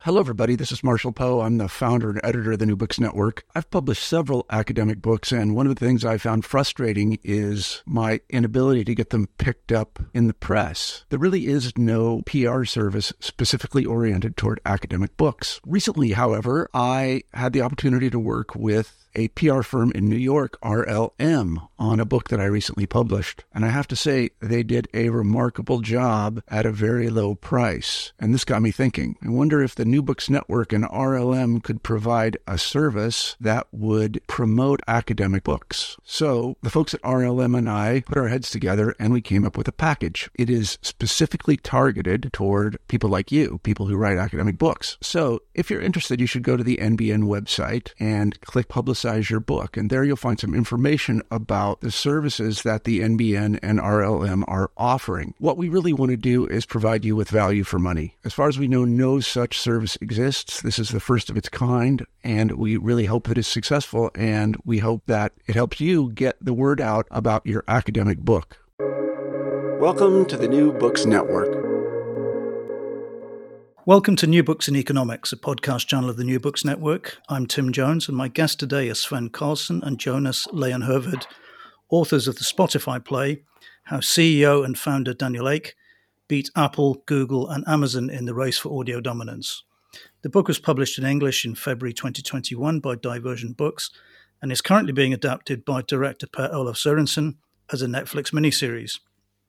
Hello, everybody. This is Marshall Poe. I'm the founder and editor of the New Books Network. I've published several academic books, and one of the things I found frustrating is my inability to get them picked up in the press. There really is no PR service specifically oriented toward academic books. Recently, however, I had the opportunity to work with a PR firm in New York, RLM, on a book that I recently published. And I have to say, they did a remarkable job at a very low price. And this got me thinking. I wonder if the New Books Network and RLM could provide a service that would promote academic books. So the folks at RLM and I put our heads together and we came up with a package. It is specifically targeted toward people like you, people who write academic books. So if you're interested, you should go to the NBN website and click Publicize Your Book. And there you'll find some information about the services that the NBN and RLM are offering. What we really want to do is provide you with value for money. As far as we know, no such service exists. This is the first of its kind, and we really hope that it's successful, and we hope that it helps you get the word out about your academic book. Welcome to the New Books Network. Welcome to New Books in Economics, a podcast channel of the New Books Network. I'm Tim Jones, and my guests today are Sven Carlson and Jonas Leijonhufvud, authors of the Spotify play, How CEO and founder Daniel Ek beat Apple, Google, and Amazon in the race for audio dominance. The book was published in English in February 2021 by Divergent Books and is currently being adapted by director Per-Olof Sørensen as a Netflix miniseries.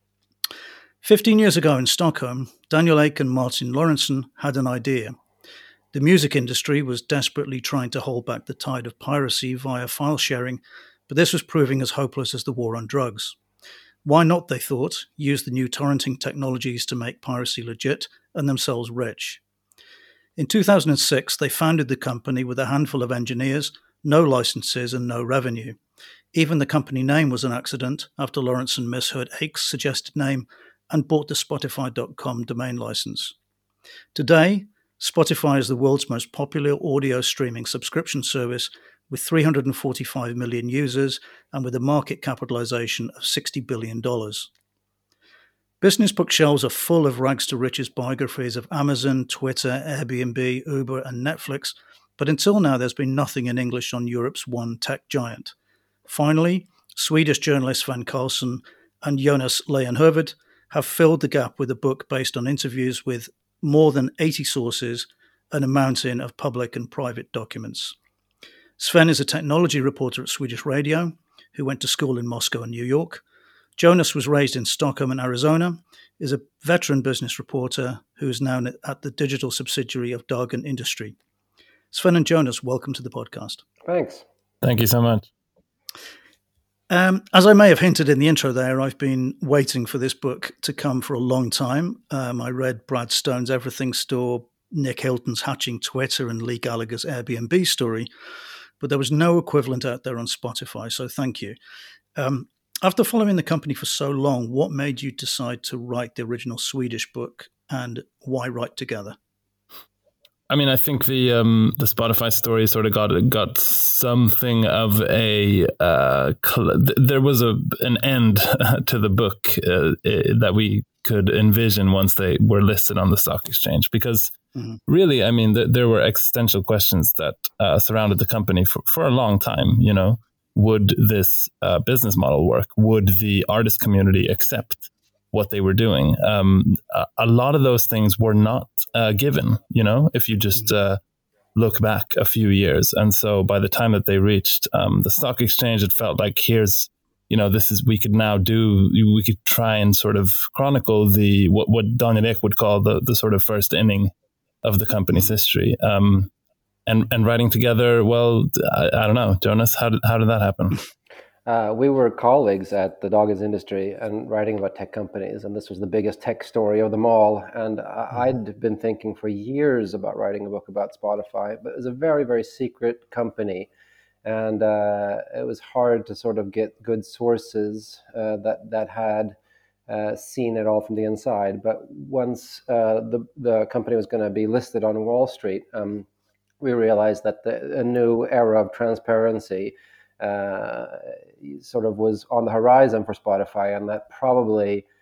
15 years ago in Stockholm, Daniel Ek and Martin Lorentzon had an idea. The music industry was desperately trying to hold back the tide of piracy via file sharing, but this was proving as hopeless as the war on drugs. Why not, they thought, use the new torrenting technologies to make piracy legit and themselves rich? In 2006, they founded the company with a handful of engineers, no licenses and no revenue. Even the company name was an accident after Lorentzon misheard Ek's suggested name and bought the Spotify.com domain license. Today, Spotify is the world's most popular audio streaming subscription service with 345 million users and with a market capitalization of $60 billion. Business bookshelves are full of rags-to-riches biographies of Amazon, Twitter, Airbnb, Uber, and Netflix, but until now there's been nothing in English on Europe's one tech giant. Finally, Swedish journalists Sven Carlson and Jonas Leijonhufvud have filled the gap with a book based on interviews with more than 80 sources and a mountain of public and private documents. Sven is a technology reporter at Swedish Radio, who went to school in Moscow and New York. Jonas was raised in Stockholm and Arizona, is a veteran business reporter who is now at the digital subsidiary of Dagen Industry. Sven and Jonas, welcome to the podcast. Thanks. Thank you so much. As I may have hinted in the intro there, I've been waiting for this book to come for a long time. I read Brad Stone's Everything Store, Nick Hilton's Hatching Twitter, and Lee Gallagher's Airbnb story, but there was no equivalent out there on Spotify, so thank you. After following the company for so long, what made you decide to write the original Swedish book, and why write together? I mean, I think the Spotify story sort of got something of a there was an end to the book that we could envision once they were listed on the stock exchange, because really, I mean, there were existential questions that surrounded the company for a long time. You know, would this business model work? Would the artist community accept what they were doing? A lot of those things were not given, you know, if you just look back a few years. And so by the time that they reached the stock exchange, it felt like here's, you know, we could try and sort of chronicle what Daniel Ek would call the sort of first inning of the company's history. And writing together, well, I don't know, Jonas, how did that happen? We were colleagues at the Dagens Industry and writing about tech companies, and this was the biggest tech story of them all. And I'd been thinking for years about writing a book about Spotify, but it was a very, very secret company, and it was hard to sort of get good sources that had seen it all from the inside. But once the company was going to be listed on Wall Street, we realized that a new era of transparency sort of was on the horizon for Spotify, and that probably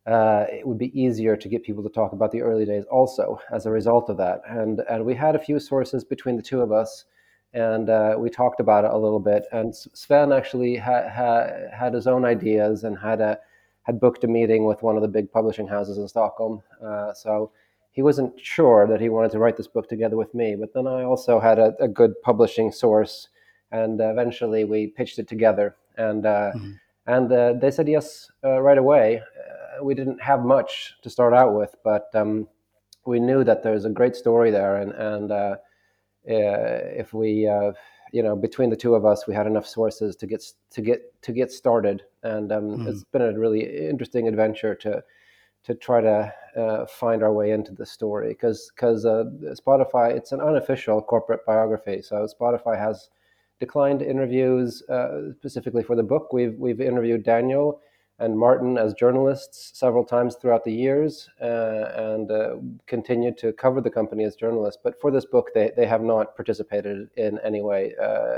it would be easier to get people to talk about the early days also as a result of that. And we had a few sources between the two of us, and we talked about it a little bit. And Sven actually had his own ideas and had booked a meeting with one of the big publishing houses in Stockholm. So he wasn't sure that he wanted to write this book together with me, but then I also had a good publishing source, and eventually we pitched it together. And they said yes right away. We didn't have much to start out with, but we knew that there's a great story there, and if we, between the two of us, we had enough sources to get started, and it's been a really interesting adventure to try to find our way into the story, because Spotify, it's an unofficial corporate biography, so Spotify has declined interviews specifically for the book. We've interviewed Daniel and Martin as journalists several times throughout the years, and continued to cover the company as journalists. But for this book, they have not participated in any way.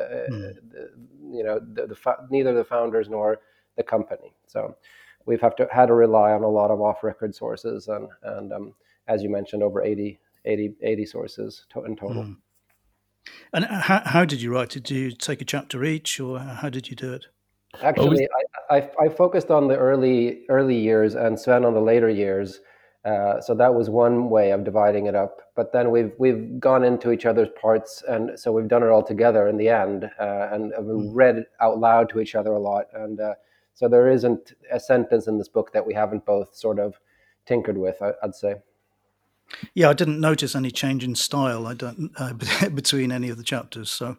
Neither the founders nor the company. So we've had to rely on a lot of off-record sources, and as you mentioned, over 80 sources in total. And how did you write it? Did you take a chapter each, or how did you do it? Actually, I focused on the early years and Sven on the later years, so that was one way of dividing it up. But then we've gone into each other's parts, and so we've done it all together in the end, and we read it out loud to each other a lot. And so there isn't a sentence in this book that we haven't both sort of tinkered with, I'd say. Yeah, I didn't notice any change in style. Between any of the chapters, so.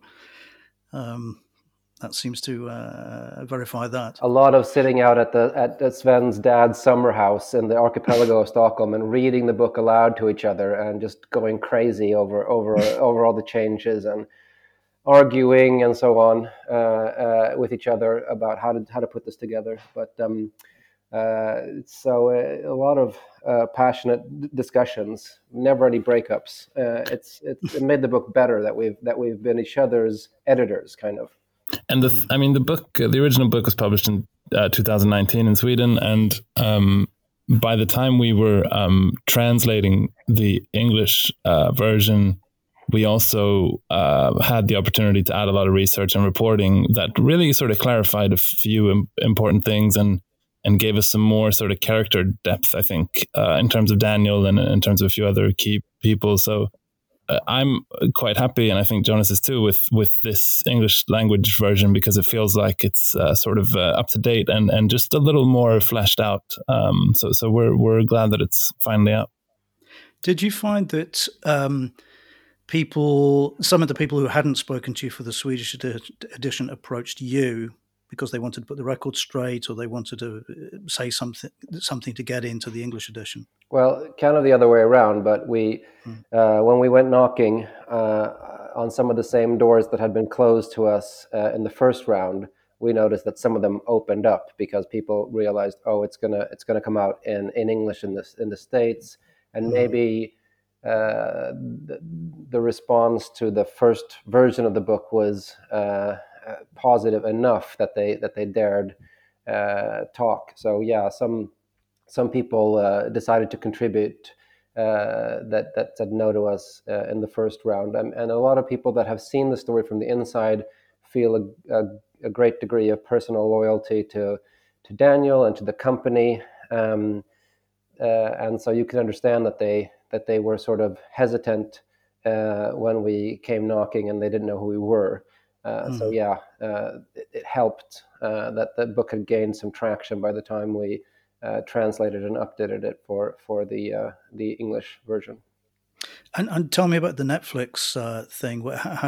That seems to verify that. A lot of sitting out at Sven's dad's summer house in the archipelago of Stockholm and reading the book aloud to each other and just going crazy over all the changes and arguing and so on with each other about how to put this together. But so a lot of passionate discussions, never any breakups. It made the book better that we've been each other's editors, kind of. And the original book was published in 2019 in Sweden, and by the time we were translating the English version, we also had the opportunity to add a lot of research and reporting that really sort of clarified a few important things and gave us some more sort of character depth, I think, in terms of Daniel and in terms of a few other key people. So I'm quite happy, and I think Jonas is too, with this English language version, because it feels like it's sort of up to date and just a little more fleshed out. So we're glad that it's finally out. Did you find that some of the people who hadn't spoken to you for the Swedish edition approached you because they wanted to put the record straight, or they wanted to say something to get into the English edition? Well, kind of the other way around, but when we went knocking on some of the same doors that had been closed to us in the first round, we noticed that some of them opened up because people realized, it's gonna come out in English in the States, and maybe the response to the first version of the book was positive enough that they dared talk. So yeah, some people decided to contribute that said no to us in the first round, and a lot of people that have seen the story from the inside feel a great degree of personal loyalty to Daniel and to the company, and so you can understand that they were sort of hesitant when we came knocking and they didn't know who we were. So yeah, it helped that the book had gained some traction by the time we translated and updated it for the English version. And tell me about the Netflix thing.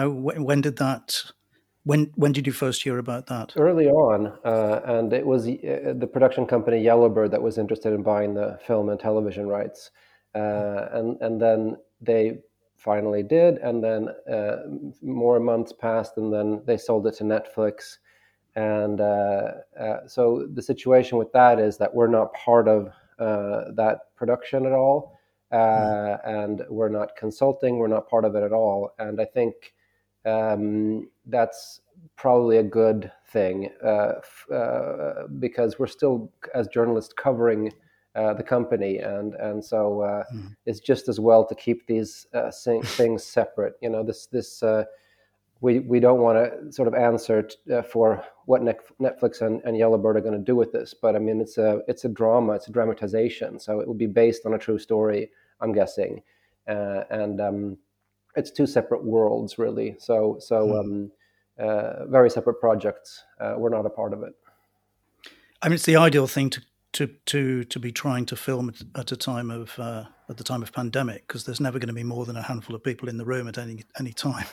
When did you first hear about that? Early on, and it was the production company Yellowbird that was interested in buying the film and television rights, and then they finally did, and then more months passed, and then they sold it to Netflix. And so the situation with that is that we're not part of that production at all, and we're not consulting, we're not part of it at all. And I think that's probably a good thing, because we're still, as journalists, covering the company, and so it's just as well to keep these things separate. You know, we don't want to sort of answer for what Netflix and Yellowbird are going to do with this, but I mean it's a drama, it's a dramatization, so it will be based on a true story, I'm guessing, and it's two separate worlds really. So very separate projects. We're not a part of it. I mean, it's the ideal thing to be trying to film at the time of pandemic, because there's never going to be more than a handful of people in the room at any time.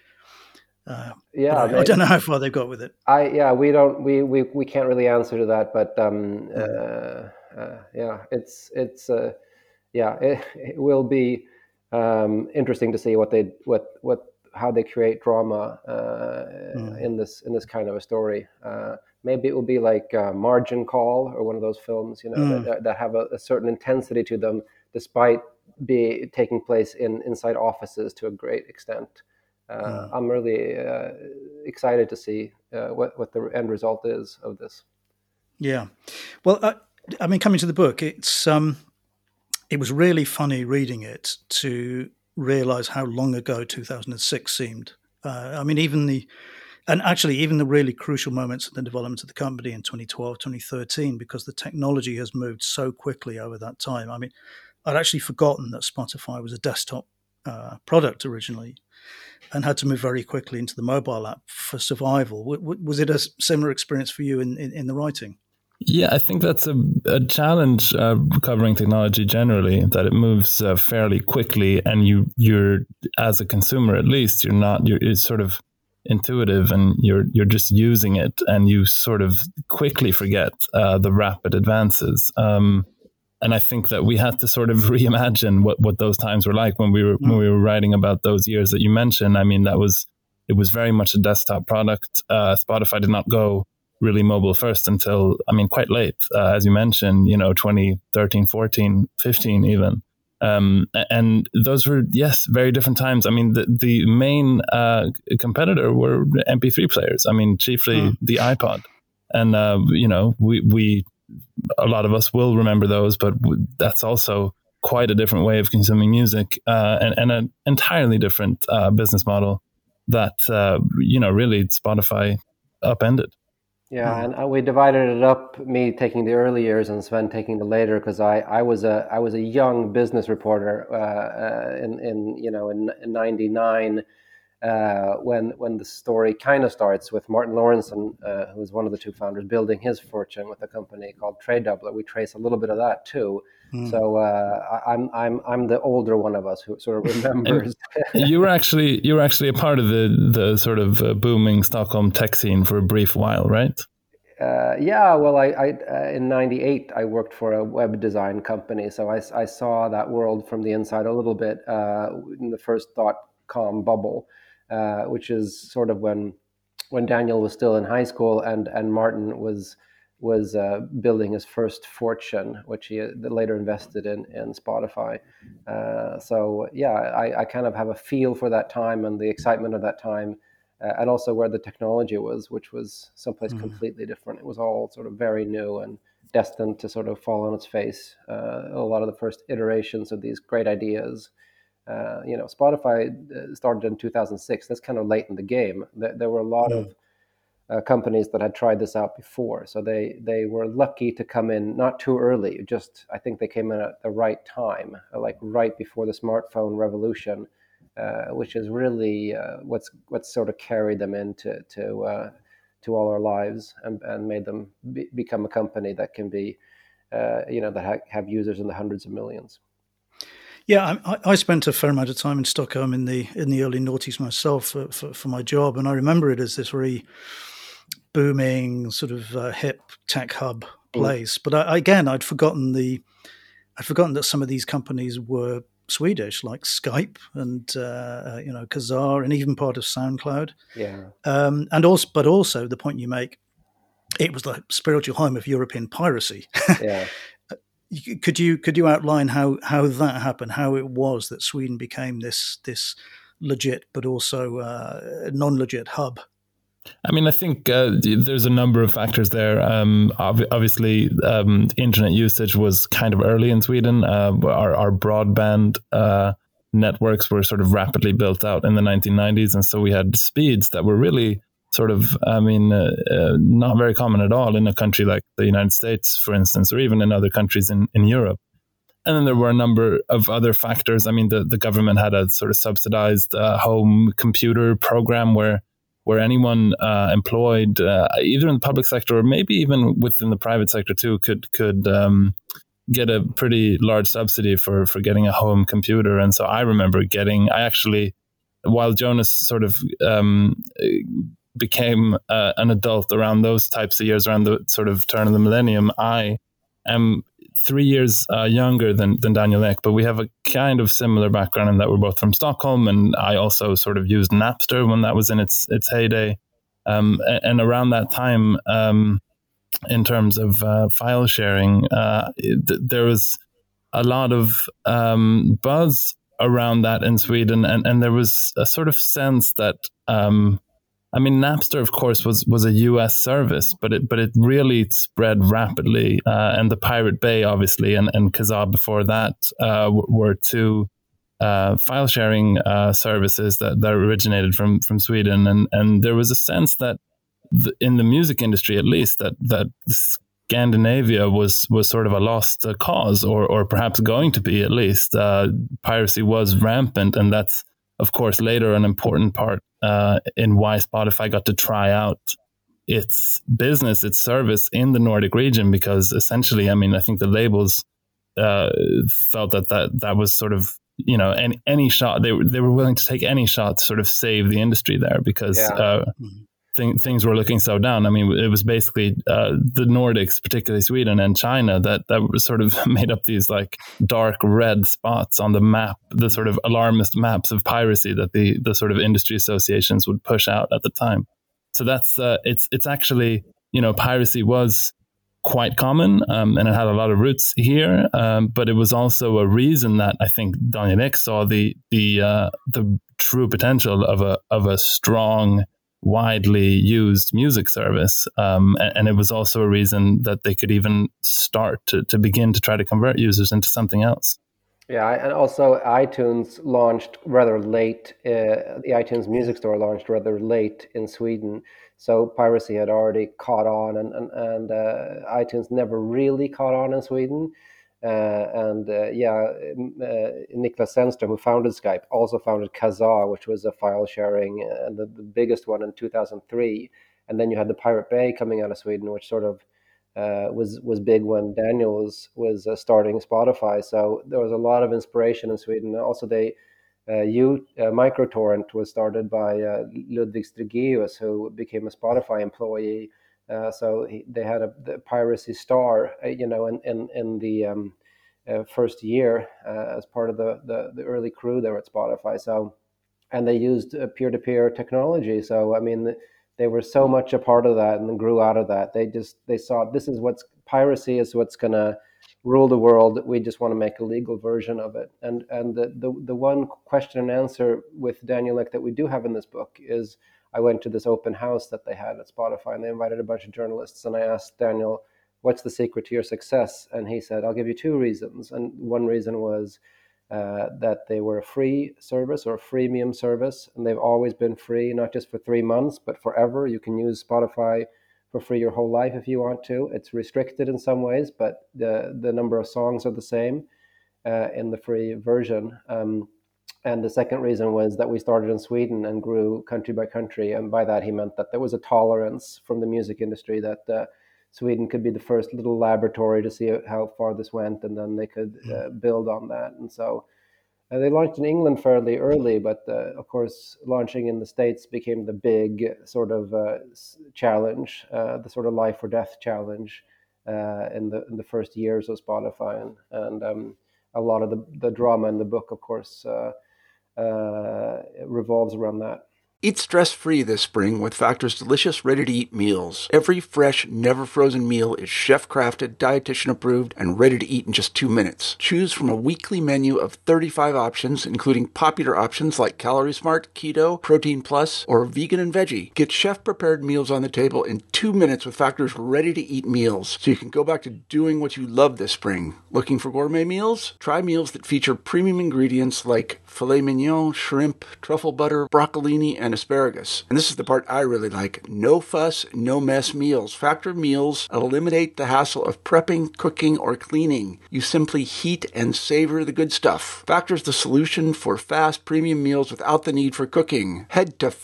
I don't know how far they've got with it. We can't really answer to that, but it will be interesting to see how they create drama in this kind of a story. Maybe it will be like Margin Call or one of those films, you know, that have a certain intensity to them, despite taking place inside offices to a great extent. I'm really excited to see what the end result is of this. Yeah, well, I mean, coming to the book, it was really funny reading it to realize how long ago 2006 seemed. I mean, even the really crucial moments in the development of the company in 2012, 2013, because the technology has moved so quickly over that time. I mean, I'd actually forgotten that Spotify was a desktop product originally, and had to move very quickly into the mobile app for survival. Was it a similar experience for you in the writing? Yeah, I think that's a challenge covering technology generally, that it moves fairly quickly, and you're as a consumer, at least, it's sort of intuitive, and you're just using it, and you sort of quickly forget the rapid advances. And I think that we had to sort of reimagine what those times were like when we were writing about those years that you mentioned. I mean, it was very much a desktop product. Spotify did not go really mobile first until, I mean, quite late, as you mentioned, 2013, 14, 15 even. And those were, yes, very different times. I mean, the main competitor were MP3 players. I mean, chiefly the iPod. And, we a lot of us will remember those, but that's also quite a different way of consuming music, and an entirely different business model that, really Spotify upended. Yeah, and we divided it up, me taking the early years and Sven taking the later, because I was a young business reporter in 99 when the story kind of starts with Martin Lawrenson, who was one of the two founders, building his fortune with a company called Trade Doubler. We trace a little bit of that too. So I'm the older one of us who sort of remembers. you were actually a part of the sort of booming Stockholm tech scene for a brief while, right? Well, I in '98 I worked for a web design company, so I saw that world from the inside a little bit in the first .com bubble, which is sort of when Daniel was still in high school and Martin was building his first fortune, which he later invested in Spotify. I kind of have a feel for that time and the excitement of that time, and also where the technology was, which was someplace completely different. It was all sort of very new and destined to sort of fall on its face. A lot of the first iterations of these great ideas. Spotify started in 2006. That's kind of late in the game. There were a lot of companies that had tried this out before, so they were lucky to come in not too early. I think they came in at the right time, like right before the smartphone revolution, which is really what's sort of carried them into all our lives and made them become a company that can be, that have users in the hundreds of millions. Yeah, I spent a fair amount of time in Stockholm in the early noughties myself for my job, and I remember it as this very booming sort of hip tech hub place. But I'd forgotten that some of these companies were Swedish, like Skype and Kazaa, and even part of SoundCloud. Yeah, but also the point you make, it was the spiritual home of European piracy. Yeah. Could you outline how that happened? How it was that Sweden became this legit but also non-legit hub? I mean, I think there's a number of factors there. Obviously, internet usage was kind of early in Sweden. Our broadband networks were sort of rapidly built out in the 1990s. And so we had speeds that were really sort of, not very common at all in a country like the United States, for instance, or even in other countries in Europe. And then there were a number of other factors. I mean, the government had a sort of subsidized home computer program where anyone employed either in the public sector or maybe even within the private sector too could get a pretty large subsidy for getting a home computer. And so I remember while Jonas sort of became an adult around those types of years, around the sort of turn of the millennium, I am 3 years younger than Daniel Ek, but we have a kind of similar background in that we're both from Stockholm, and I also sort of used Napster when that was in its heyday. And around that time, in terms of file sharing, there was a lot of buzz around that in Sweden, and there was a sort of sense that Napster, of course, was a U.S. service, but it really spread rapidly. And the Pirate Bay, obviously, and Kazaa before that were two file sharing services that originated from Sweden. And there was a sense that in the music industry, at least, that Scandinavia was sort of a lost cause, or perhaps going to be, at least. Piracy was rampant, and that's, of course, later an important part in why Spotify got to try out its business, its service in the Nordic region, because essentially, I think the labels felt that was sort of, any shot, they were willing to take any shot to sort of save the industry there, because things were looking so down. It was basically the Nordics, particularly Sweden and China, that sort of made up these like dark red spots on the map, the sort of alarmist maps of piracy that the sort of industry associations would push out at the time. So that's it's actually, piracy was quite common, and it had a lot of roots here, but it was also a reason that I think Daniel Ek saw the true potential of a strong, widely used music service, and it was also a reason that they could even start to begin to try to convert users into something else. Yeah, and also iTunes launched rather late. The iTunes Music Store launched rather late in Sweden, so piracy had already caught on, and iTunes never really caught on in Sweden. Niklas Zennström, who founded Skype, also founded Kazaa, which was a file sharing, the biggest one in 2003. And then you had the Pirate Bay coming out of Sweden, which sort of was big when Daniel was starting Spotify. So there was a lot of inspiration in Sweden. Also, MicroTorrent was started by Ludvig Strigeus, who became a Spotify employee. They had the piracy star, in the first year as part of the early crew there at Spotify. So, and they used peer-to-peer technology. So, they were so much a part of that and then grew out of that. They saw piracy is what's going to rule the world. We just want to make a legal version of it. And the one question and answer with Daniel Ek that we do have in this book is, I went to this open house that they had at Spotify, and they invited a bunch of journalists. And I asked Daniel, what's the secret to your success? And he said, I'll give you two reasons. And one reason was that they were a free service, or a freemium service. And they've always been free, not just for 3 months, but forever. You can use Spotify for free your whole life if you want to. It's restricted in some ways, but the number of songs are the same in the free version. And the second reason was that we started in Sweden and grew country by country. And by that, he meant that there was a tolerance from the music industry that Sweden could be the first little laboratory to see how far this went, and then they could build on that. And so they launched in England fairly early, but of course, launching in the States became the big sort of challenge, the sort of life or death challenge in the first years of Spotify. And a lot of the drama in the book, of course, revolves around that. Eat stress-free this spring with Factor's delicious ready-to-eat meals. Every fresh, never-frozen meal is chef-crafted, dietitian-approved, and ready to eat in just 2 minutes. Choose from a weekly menu of 35 options, including popular options like Calorie Smart, Keto, Protein Plus, or Vegan and Veggie. Get chef-prepared meals on the table in 2 minutes with Factor's ready-to-eat meals, so you can go back to doing what you love this spring. Looking for gourmet meals? Try meals that feature premium ingredients like filet mignon, shrimp, truffle butter, broccolini, and asparagus. And this is the part I really like. No fuss, no mess meals. Factor meals eliminate the hassle of prepping, cooking, or cleaning. You simply heat and savor the good stuff. Factor's the solution for fast premium meals without the need for cooking. Head to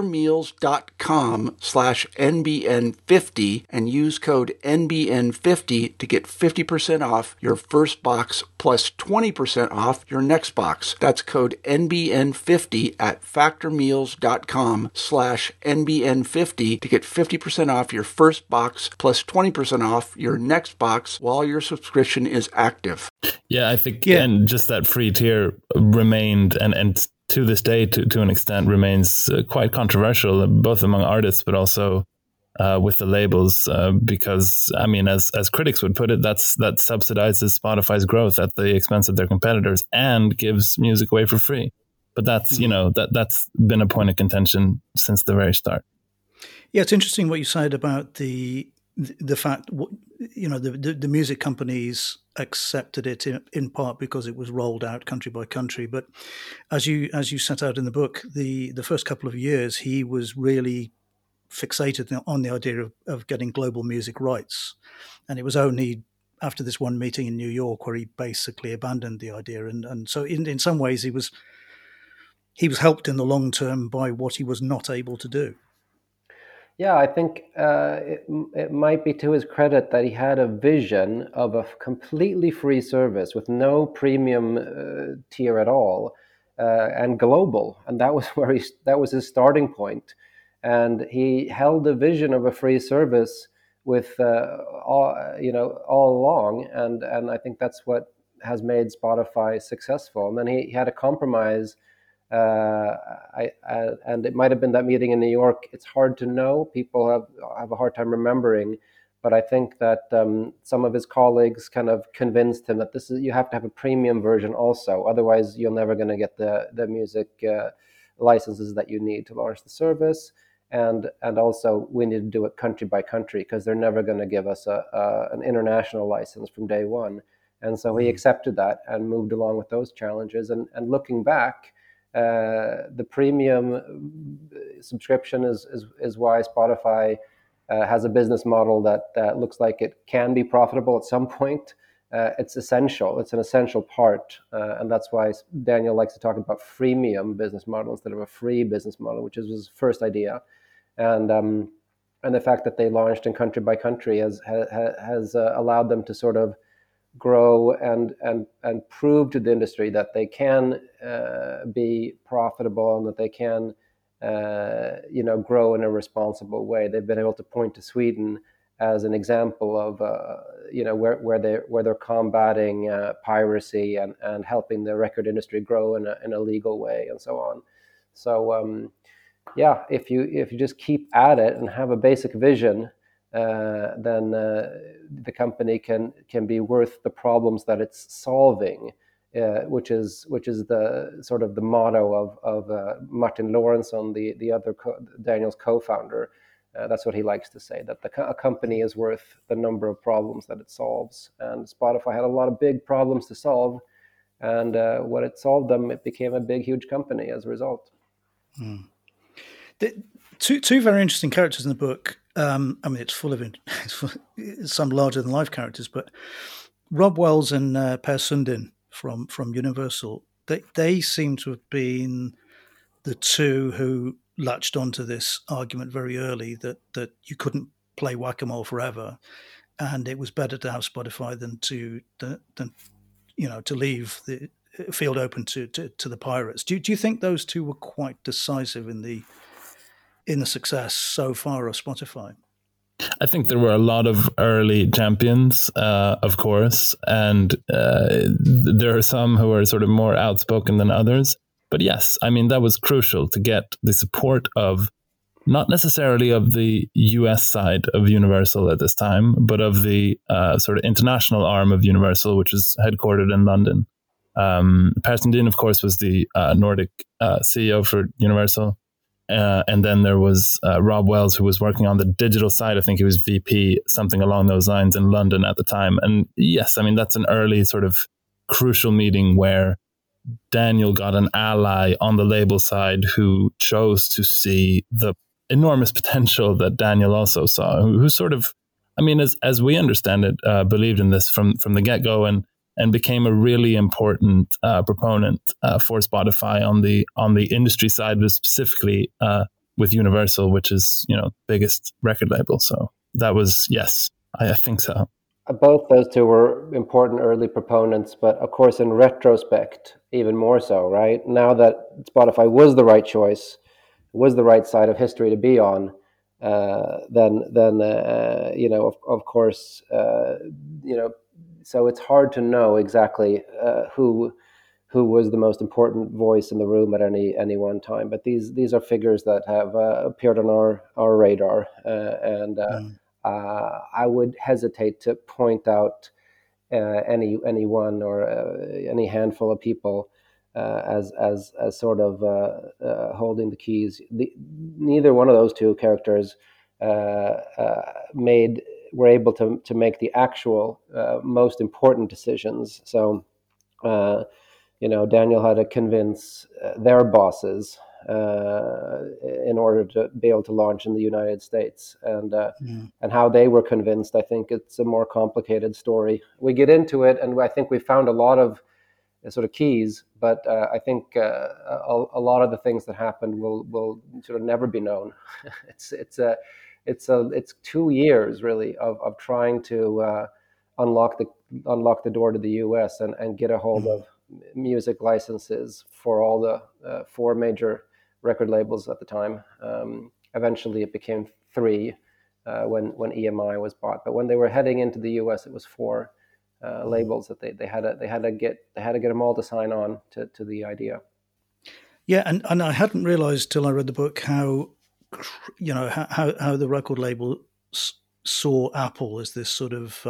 factormeals.com/NBN50 and use code NBN50 to get 50% off your first box plus 20% off your next box. That's code NBN50 at factormeals.com/NBN50 to get 50% off your first box plus 20% off your next box while your subscription is active. Yeah, I think, and just that free tier remained, and to this day, to an extent, remains quite controversial, both among artists, but also with the labels, because, I mean, as critics would put it, that subsidizes Spotify's growth at the expense of their competitors and gives music away for free. But that's, that's been a point of contention since the very start. Yeah, it's interesting what you said about the fact, the music companies accepted it in part because it was rolled out country by country. But as you set out in the book, the first couple of years, he was really fixated on the idea of getting global music rights. And it was only after this one meeting in New York where he basically abandoned the idea. And so in some ways he was helped in the long term by what he was not able to do. Yeah, I think it might be to his credit that he had a vision of a completely free service with no premium tier at all, and global, and that was his starting point. And he held a vision of a free service with all along, and I think that's what has made Spotify successful. And then he had a compromise. And it might have been that meeting in New York. It's hard to know. People have a hard time remembering, but I think that some of his colleagues kind of convinced him that you have to have a premium version also. Otherwise, you're never going to get the music licenses that you need to launch the service. And also, we need to do it country by country because they're never going to give us an international license from day one. And so he accepted that and moved along with those challenges. And looking back, the premium subscription is why Spotify has a business model that looks like it can be profitable at some point. It's essential. It's an essential part, and that's why Daniel likes to talk about freemium business model instead of a free business model, which is his first idea. And the fact that they launched in country by country has allowed them to sort of grow and prove to the industry that they can be profitable and that they can grow in a responsible way. They've been able to point to Sweden as an example of where they're combating piracy and helping the record industry grow in a legal way and so on. So if you just keep at it and have a basic vision, then the company can be worth the problems that it's solving, which is the sort of the motto of Martin Lorentzon, the other Daniel's co-founder. That's what he likes to say, that a company is worth the number of problems that it solves. And Spotify had a lot of big problems to solve, and when it solved them, it became a big, huge company as a result. Two very interesting characters in the book. It's full of some larger-than-life characters, but Rob Wells and Per Sundin from Universal, they seem to have been the two who latched onto this argument very early that you couldn't play whack-a-mole forever, and it was better to have Spotify than to leave the field open to the pirates. Do you think those two were quite decisive in the success so far of Spotify? I think there were a lot of early champions, of course, and there are some who are sort of more outspoken than others. But yes, I mean, that was crucial to get the support of not necessarily of the US side of Universal at this time, but of the sort of international arm of Universal, which is headquartered in London. Per Sundin, of course, was the Nordic CEO for Universal. And then there was Rob Wells, who was working on the digital side. I think he was VP, something along those lines, in London at the time. And yes, I mean, that's an early sort of crucial meeting where Daniel got an ally on the label side who chose to see the enormous potential that Daniel also saw, who sort of, I mean, as we understand it, believed in this from the get-go and became a really important proponent for Spotify on the industry side, but specifically with Universal, which is, biggest record label. So that was, yes, I think so. Both those two were important early proponents, but of course, in retrospect, even more so, right? Now that Spotify was the right choice, was the right side of history to be on, then of course, so it's hard to know exactly who was the most important voice in the room at any one time. But these are figures that have appeared on our radar, I would hesitate to point out anyone or any handful of people as sort of holding the keys. Neither one of those two characters were able to make the actual most important decisions. So, Daniel had to convince their bosses in order to be able to launch in the United States, and how they were convinced. I think it's a more complicated story. We get into it, and I think we found a lot of sort of keys, but I think a lot of the things that happened will sort of never be known. It's 2 years really of trying to unlock the door to the US and get a hold of music licenses for all the 4 major record labels at the time. Eventually it became 3 when EMI was bought, but when they were heading into the US, it was 4 labels that they had to get them all to sign on to the idea. Yeah, and I hadn't realized till I read the book how the record label saw Apple as this sort of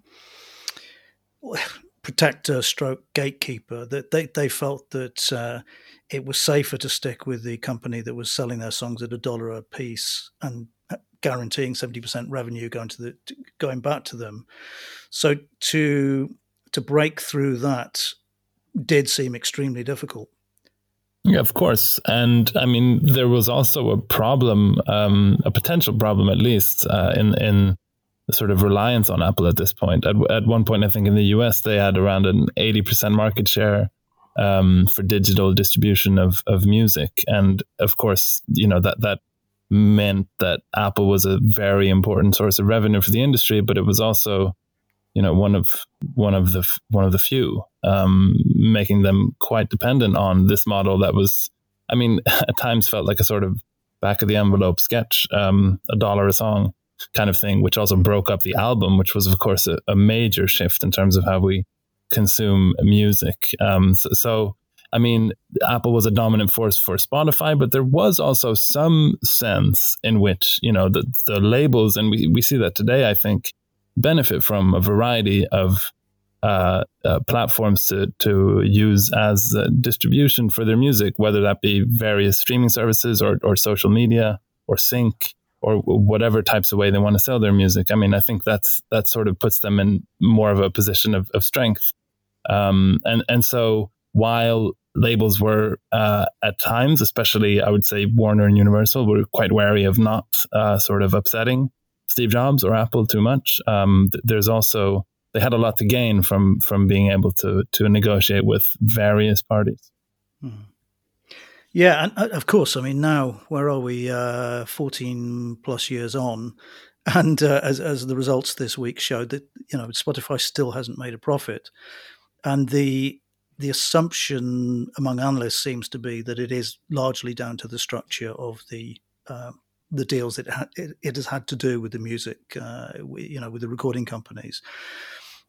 protector stroke gatekeeper, that they felt that it was safer to stick with the company that was selling their songs at $1 a piece and guaranteeing 70% revenue going back to them. So to break through that did seem extremely difficult. Yeah, of course. And I mean, there was also a problem, a potential problem at least, in the sort of reliance on Apple at this point. At one point, I think in the US, they had around an 80% market share for digital distribution of music. And of course, that meant that Apple was a very important source of revenue for the industry, but it was also, one of the few, making them quite dependent on this model that was, I mean, at times felt like a sort of back of the envelope sketch, $1 a song kind of thing, which also broke up the album, which was of course a major shift in terms of how we consume music. So I mean, Apple was a dominant force for Spotify, but there was also some sense in which, the labels, and we see that today, I think, benefit from a variety of platforms to use as distribution for their music, whether that be various streaming services or social media or sync or whatever types of way they want to sell their music. I mean, I think that sort of puts them in more of a position of strength. And so while labels were at times, especially I would say Warner and Universal, were quite wary of not sort of upsetting Steve Jobs or Apple too much, there's also, they had a lot to gain from being able to negotiate with various parties. Yeah, and of course, I mean, now, where are we, 14 plus years on, and as the results this week showed, that, Spotify still hasn't made a profit. And the assumption among analysts seems to be that it is largely down to the structure of the deals it has had to do with the music, with the recording companies.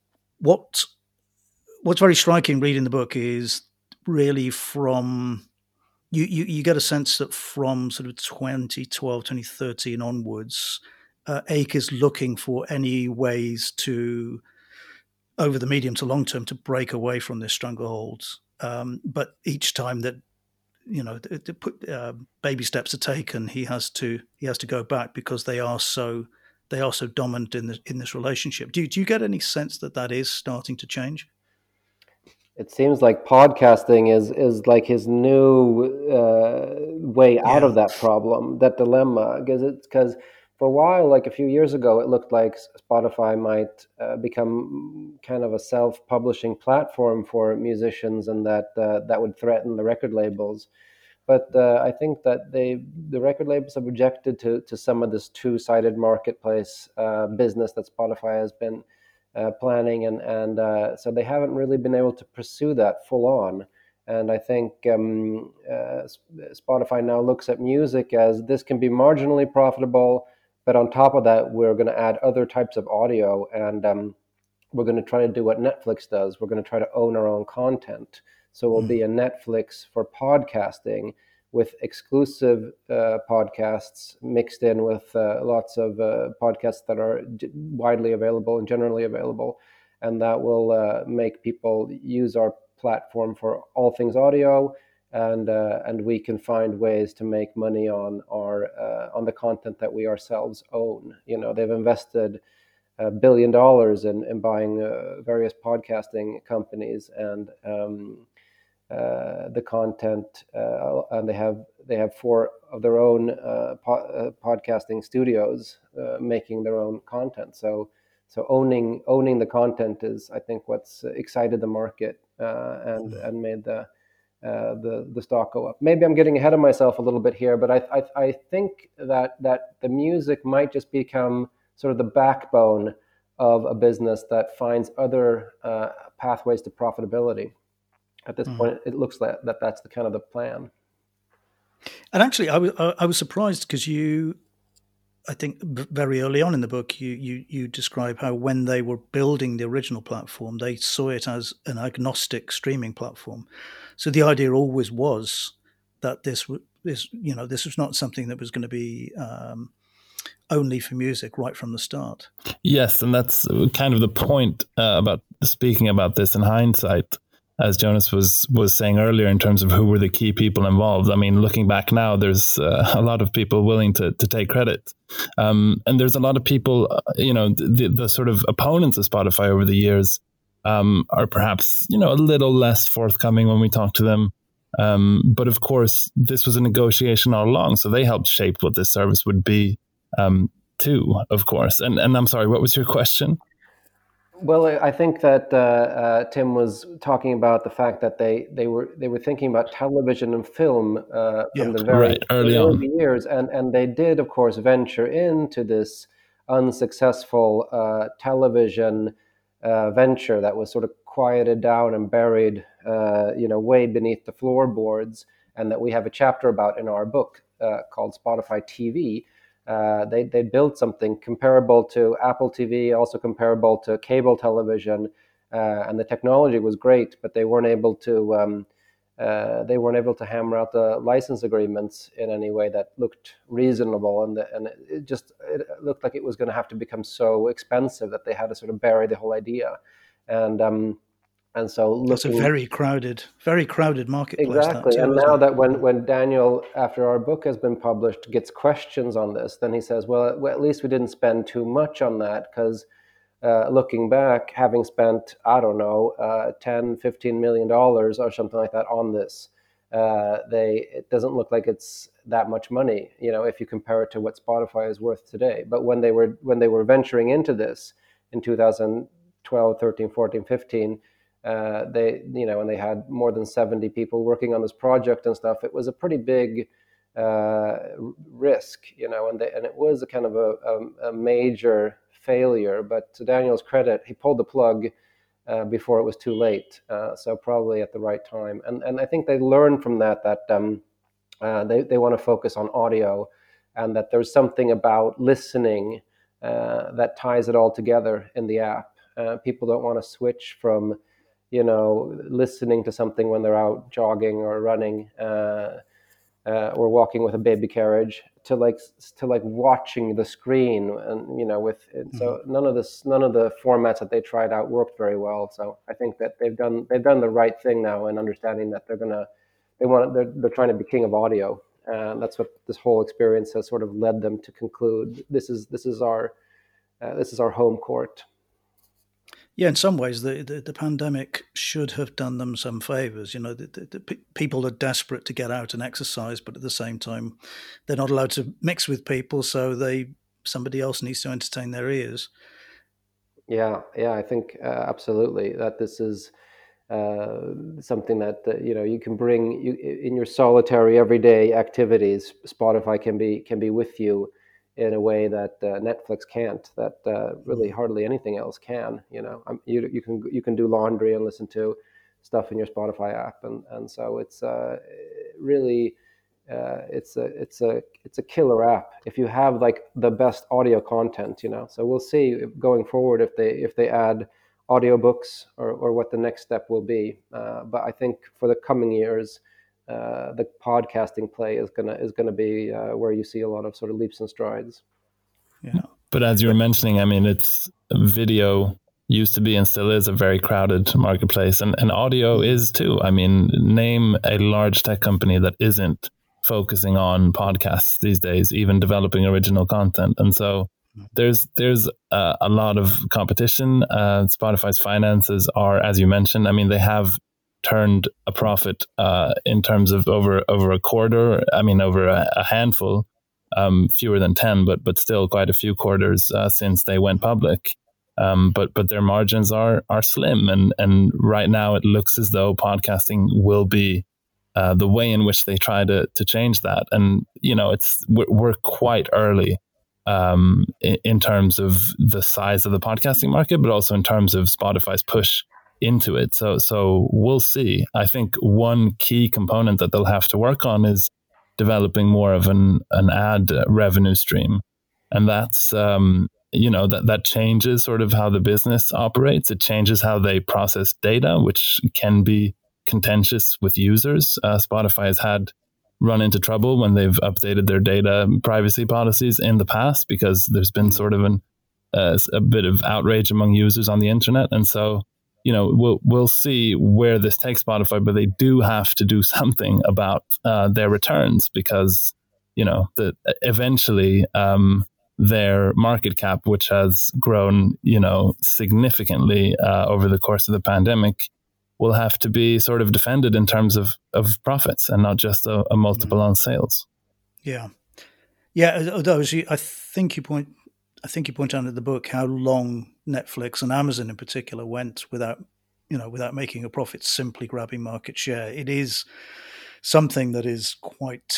What's very striking reading the book is really from you get a sense that from sort of 2012, 2013 onwards, AIC is looking for any ways to, over the medium to long term, to break away from this stranglehold. But each time that baby steps are taken, he has to go back because they are so dominant in this relationship. Do you get any sense that is starting to change? It seems like podcasting is like his new way out of that problem, that dilemma, because for a while, like a few years ago, it looked like Spotify might become kind of a self-publishing platform for musicians, and that would threaten the record labels. But I think that the record labels have objected to some of this two-sided marketplace business that Spotify has been planning, and so they haven't really been able to pursue that full on. And I think Spotify now looks at music as this can be marginally profitable, but on top of that, we're going to add other types of audio, and we're going to try to do what Netflix does. We're going to try to own our own content. So we'll be a Netflix for podcasting, with exclusive podcasts mixed in with lots of podcasts that are widely available and generally available. And that will make people use our platform for all things audio, and we can find ways to make money on on the content that we ourselves own. They've invested $1 billion in buying various podcasting companies, and the content, and they have 4 of their own podcasting studios making their own content. So owning the content is, I think, what's excited the market and made the stock go up. Maybe I'm getting ahead of myself a little bit here, but I think that the music might just become sort of the backbone of a business that finds other pathways to profitability. At this point, it looks like that's the kind of the plan. And actually, I was surprised because I think very early on in the book, you describe how when they were building the original platform, they saw it as an agnostic streaming platform. So the idea always was that this was not something that was going to be only for music right from the start. Yes, and that's kind of the point about speaking about this in hindsight. As Jonas was saying earlier, in terms of who were the key people involved. I mean, looking back now, there's a lot of people willing to take credit. And there's a lot of people, the sort of opponents of Spotify over the years are perhaps, a little less forthcoming when we talk to them. But of course, this was a negotiation all along. So they helped shape what this service would be too, of course. And I'm sorry, what was your question? Well, I think that Tim was talking about the fact that they were thinking about television and film from the very early years, and they did, of course, venture into this unsuccessful television venture that was sort of quieted down and buried, way beneath the floorboards, and that we have a chapter about in our book called Spotify TV. They built something comparable to Apple TV, also comparable to cable television, and the technology was great, but they weren't able to hammer out the license agreements in any way that looked reasonable, and it looked like it was going to have to become so expensive that they had to sort of bury the whole idea, and so it's a very crowded marketplace. Exactly. And now that when Daniel, after our book has been published, gets questions on this, then he says, well, at least we didn't spend too much on that, because looking back, having spent, I don't know, $10-15 million or something like that on this, it doesn't look like it's that much money, if you compare it to what Spotify is worth today. But when they were venturing into this in 2012, 13, 14, 15, and they had more than 70 people working on this project and stuff. It was a pretty big risk, and it was a kind of a major failure. But to Daniel's credit, he pulled the plug before it was too late. So probably at the right time. And I think they learned from that they want to focus on audio, and that there's something about listening that ties it all together in the app. People don't want to switch from listening to something when they're out jogging or running or walking with a baby carriage to like watching the screen, and so none of the formats that they tried out worked very well. So I think that they've done the right thing now in understanding that they're trying to be king of audio, and that's what this whole experience has sort of led them to conclude. This is our home court. Yeah, in some ways, the pandemic should have done them some favors. The people are desperate to get out and exercise, but at the same time, they're not allowed to mix with people, so somebody else needs to entertain their ears. Yeah, I think absolutely that this is something that you can bring in your solitary everyday activities. Spotify can be with you in a way that Netflix can't, that really hardly anything else can. You can do laundry and listen to stuff in your Spotify app, and so it's really it's a killer app if you have like the best audio content. So we'll see going forward if they add audiobooks or what the next step will be. But I think for the coming years, the podcasting play is gonna be where you see a lot of sort of leaps and strides. Yeah. But as you were mentioning, I mean, it's video used to be and still is a very crowded marketplace, and audio is too. I mean, name a large tech company that isn't focusing on podcasts these days, even developing original content. And so there's a lot of competition. Spotify's finances are, as you mentioned, I mean, they have turned a profit in terms of over a quarter. I mean, over a handful, fewer than 10, but still quite a few quarters since they went public. But their margins are slim, and right now it looks as though podcasting will be the way in which they try to change that. And we're quite early in terms of the size of the podcasting market, but also in terms of Spotify's push into it. So we'll see. I think one key component that they'll have to work on is developing more of an ad revenue stream, and that's that changes sort of how the business operates. It changes how they process data, which can be contentious with users. Spotify has had run into trouble when they've updated their data privacy policies in the past, because there's been sort of a bit of outrage among users on the internet. And so, we'll see where this takes Spotify, but they do have to do something about their returns, because, eventually their market cap, which has grown, significantly over the course of the pandemic, will have to be sort of defended in terms of profits and not just a multiple on sales. Yeah. Although I think you point out in the book how long Netflix and Amazon in particular went without making a profit, simply grabbing market share. It is something that is quite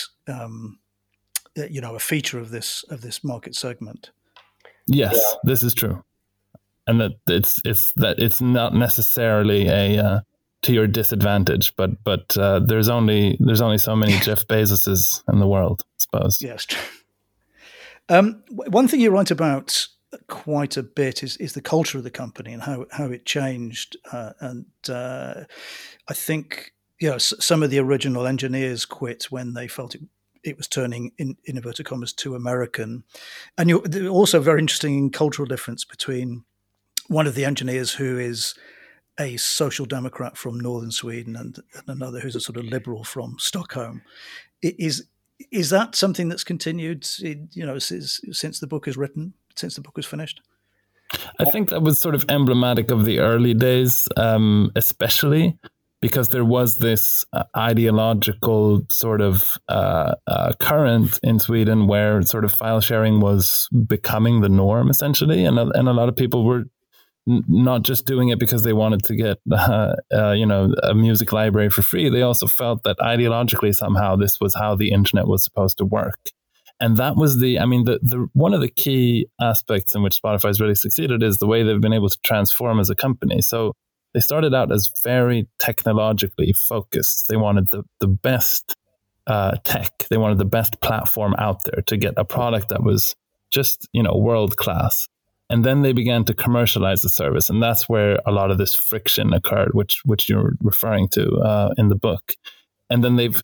a feature of this market segment. Yes, This is true, and that it's not necessarily a to your disadvantage, but there's only so many Jeff Bezoses in the world, I suppose. Yes, true. One thing you write about quite a bit is the culture of the company and how it changed, and I think some of the original engineers quit when they felt it was turning, in inverted commas, too American. And you're also very interesting cultural difference between one of the engineers who is a social democrat from northern Sweden and another who's a sort of liberal from Stockholm. Is that something that's continued, since the book is written, since the book was finished? I think that was sort of emblematic of the early days, especially because there was this ideological sort of current in Sweden where sort of file sharing was becoming the norm, essentially. And a lot of people were not just doing it because they wanted to get, a music library for free. They also felt that ideologically somehow this was how the internet was supposed to work. And that was the one of the key aspects in which Spotify has really succeeded is the way they've been able to transform as a company. So they started out as very technologically focused. They wanted the best tech. They wanted the best platform out there to get a product that was just, world class. And then they began to commercialize the service. And that's where a lot of this friction occurred, which you're referring to in the book. And then they've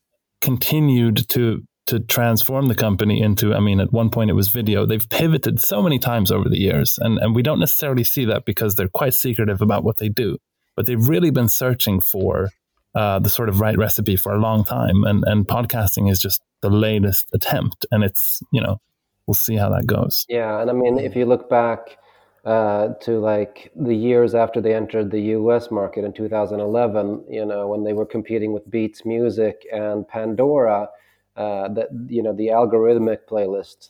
continued to transform the company into, I mean, at one point it was video. They've pivoted so many times over the years, and we don't necessarily see that because they're quite secretive about what they do. But they've really been searching for the sort of right recipe for a long time, and podcasting is just the latest attempt, and it's, we'll see how that goes. Yeah, and I mean, if you look back to like the years after they entered the US market in 2011, when they were competing with Beats Music and Pandora, the algorithmic playlist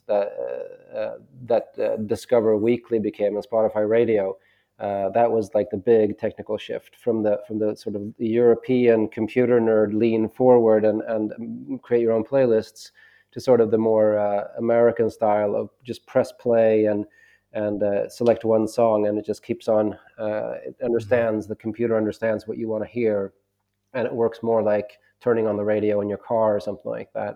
that Discover Weekly became on Spotify Radio, that was like the big technical shift from the sort of the European computer nerd lean forward and create your own playlists to sort of the more American style of just press play and select one song, and it just keeps on. It understands, the computer understands what you want to hear, and it works more like turning on the radio in your car or something like that.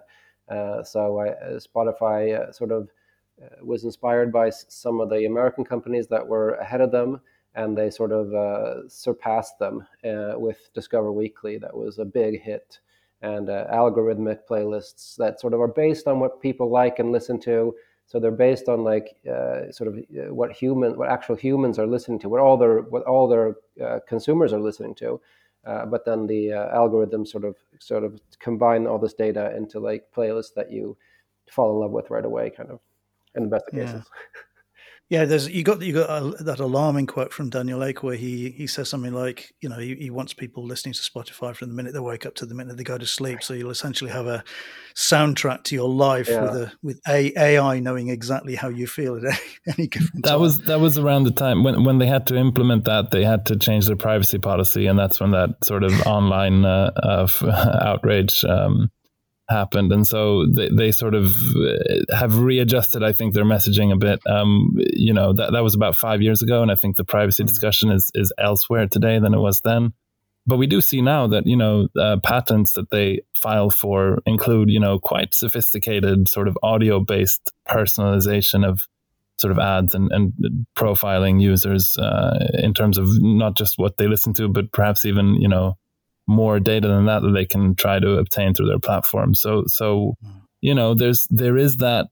Spotify sort of was inspired by some of the American companies that were ahead of them, and they sort of surpassed them with Discover Weekly. That was a big hit. And algorithmic playlists that sort of are based on what people like and listen to. So they're based on like what actual humans are listening to, what all their consumers are listening to. But then the algorithm sort of combine all this data into like playlists that you fall in love with right away, kind of, in the best of cases. Yeah, you got that alarming quote from Daniel Ek where he says something like, he wants people listening to Spotify from the minute they wake up to the minute they go to sleep. So you'll essentially have a soundtrack to your life with AI knowing exactly how you feel at any given time. That was around the time when they had to implement that. They had to change their privacy policy, and that's when that sort of online outrage happened, and so they sort of have readjusted, I think, their messaging a bit. That was about 5 years ago, and I think the privacy discussion is elsewhere today than it was then. But we do see now that patents that they file for include quite sophisticated sort of audio based personalization of sort of ads and profiling users in terms of not just what they listen to, but perhaps even more data than that they can try to obtain through their platform. So there is that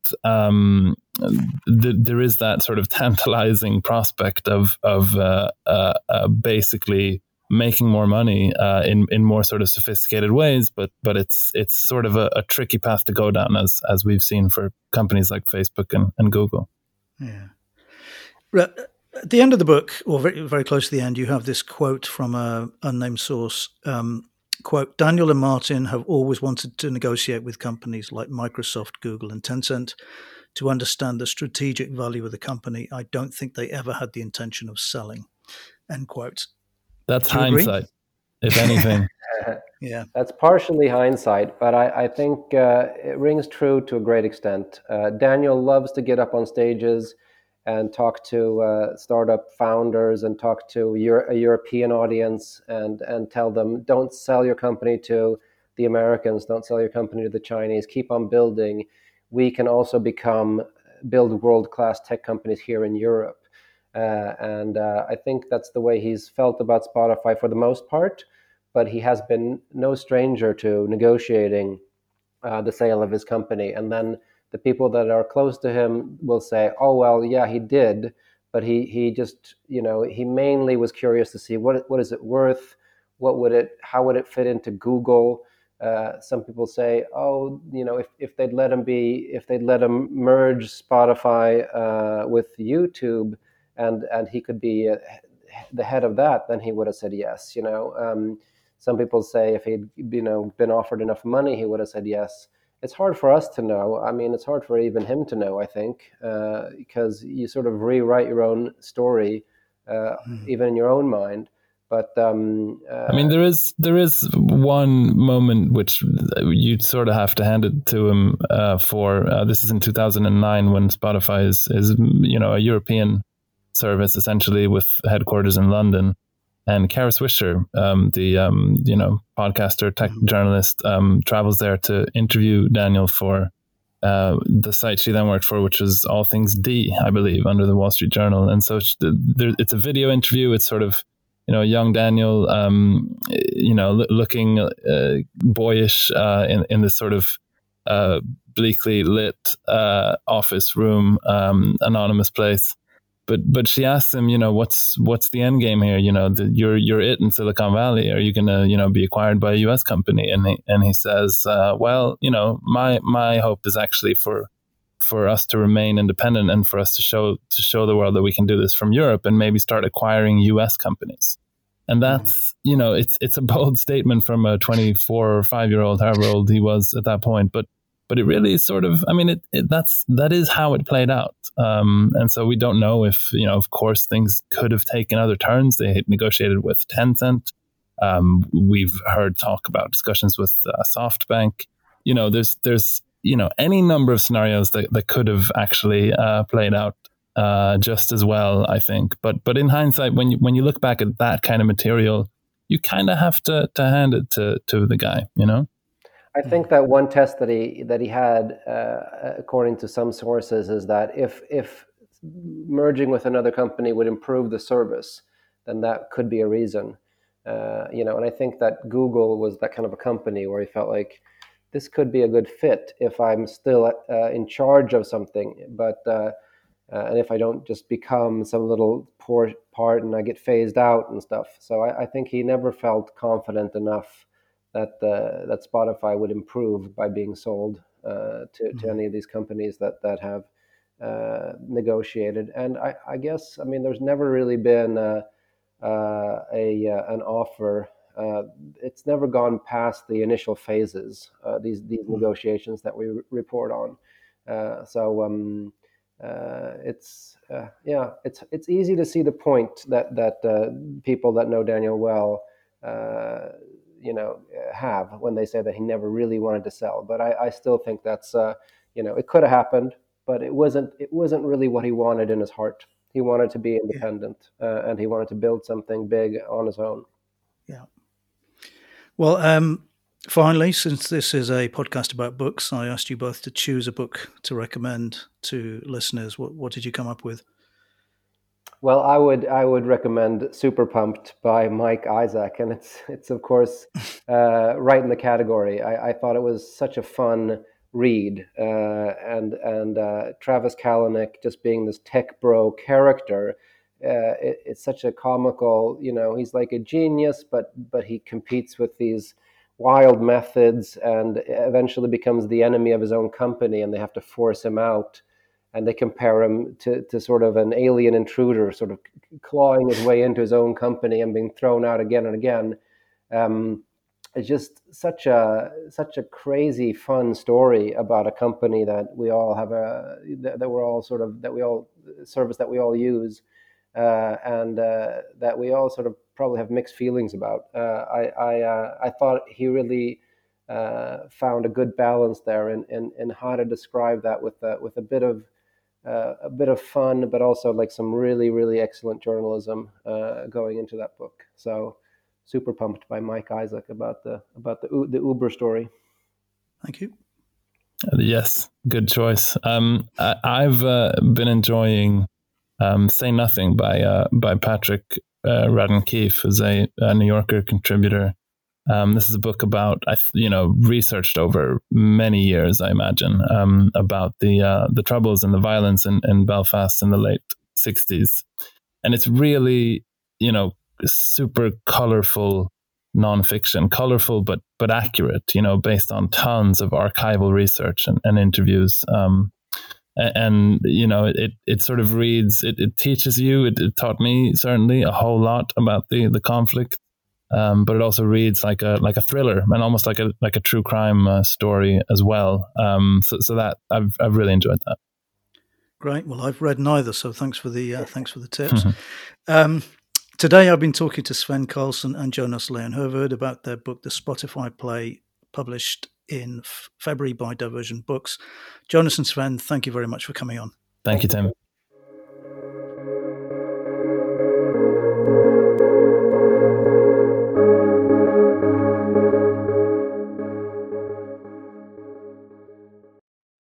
sort of tantalizing prospect of basically making more money in more sort of sophisticated ways, but it's sort of a tricky path to go down, as we've seen for companies like Facebook and Google. Yeah. At the end of the book, or very, very close to the end, you have this quote from an unnamed source. Quote, Daniel and Martin have always wanted to negotiate with companies like Microsoft, Google, and Tencent to understand the strategic value of the company. I don't think they ever had the intention of selling. End quote. That's hindsight, if anything. Yeah. That's partially hindsight, but I think it rings true to a great extent. Daniel loves to get up on stages and talk to startup founders and talk to a European audience and tell them, don't sell your company to the Americans, don't sell your company to the Chinese, keep on building. We can also build world-class tech companies here in Europe. And I think that's the way he's felt about Spotify for the most part, but he has been no stranger to negotiating the sale of his company. And then the people that are close to him will say, oh, well, yeah, he did. But he just, he mainly was curious to see what is it worth? How would it fit into Google? Some people say, oh, if they'd let him merge Spotify with YouTube and he could be the head of that, then he would have said yes. Some people say if he'd been offered enough money, he would have said yes. It's hard for us to know. I mean, it's hard for even him to know, I think, because you sort of rewrite your own story, even in your own mind. But I mean, there is one moment which you'd sort of have to hand it to him for. This is in 2009 when Spotify is a European service essentially with headquarters in London. And Kara Swisher, the podcaster, tech journalist, travels there to interview Daniel for the site she then worked for, which was All Things D, I believe, under the Wall Street Journal. And so it's a video interview. It's sort of young Daniel, looking boyish in this sort of bleakly lit office room, anonymous place. But she asks him, what's the end game here? You're it in Silicon Valley. Are you gonna be acquired by a U.S. company? And he says, my hope is actually for us to remain independent and for us to show the world that we can do this from Europe and maybe start acquiring U.S. companies. And that's it's a bold statement from a 24 or 5-year-old, however old he was at that point, but it really sort of, that is how it played out. And so we don't know if, of course, things could have taken other turns. They had negotiated with Tencent. We've heard talk about discussions with SoftBank. There's any number of scenarios that could have actually played out just as well, I think. But in hindsight, when you look back at that kind of material, you kind of have to hand it to the guy, I think that one test that he had, according to some sources, is that if merging with another company would improve the service, then that could be a reason. And I think that Google was that kind of a company where he felt like this could be a good fit if I'm still in charge of something, but and if I don't just become some little poor part and I get phased out and stuff. So I think he never felt confident enough that Spotify would improve by being sold to any of these companies that have negotiated. And I guess there's never really been an offer. It's never gone past the initial phases. These negotiations that we report on. It's easy to see the point that people that know Daniel well. Have when they say that he never really wanted to sell. But I still think that's, it could have happened, but it wasn't really what he wanted in his heart. He wanted to be independent and he wanted to build something big on his own. Yeah. Well, finally, since this is a podcast about books, I asked you both to choose a book to recommend to listeners. What did you come up with? Well, I would recommend Super Pumped by Mike Isaac, and it's of course right in the category. I thought it was such a fun read, and Travis Kalanick just being this tech bro character. It's such a comical, he's like a genius, but he competes with these wild methods and eventually becomes the enemy of his own company, and they have to force him out. And they compare him to sort of an alien intruder, sort of clawing his way into his own company and being thrown out again and again. It's just such a crazy, fun story about a company that we all have service that we all use, and that we all sort of probably have mixed feelings about. I thought he really found a good balance there in how to describe that with a bit of fun, but also like some really, really excellent journalism going into that book. So, Super Pumped by Mike Isaac about the Uber story. Thank you. Yes, good choice. I've been enjoying "Say Nothing" by Patrick Radden Keefe, who's a New Yorker contributor. This is a book about, researched over many years, I imagine, about the troubles and the violence in Belfast in the late 60s. And it's really, super colorful nonfiction, colorful but accurate, based on tons of archival research and interviews. It sort of reads, it teaches you, it taught me certainly a whole lot about the conflict. But it also reads like a thriller and almost like a true crime story as well. So that I've really enjoyed that. Great. Well, I've read neither, so thanks for the tips. Today, I've been talking to Sven Carlson and Jonas Leon-Herved about their book, The Spotify Play, published in February by Divergent Books. Jonas and Sven, thank you very much for coming on. Thank you, Tim.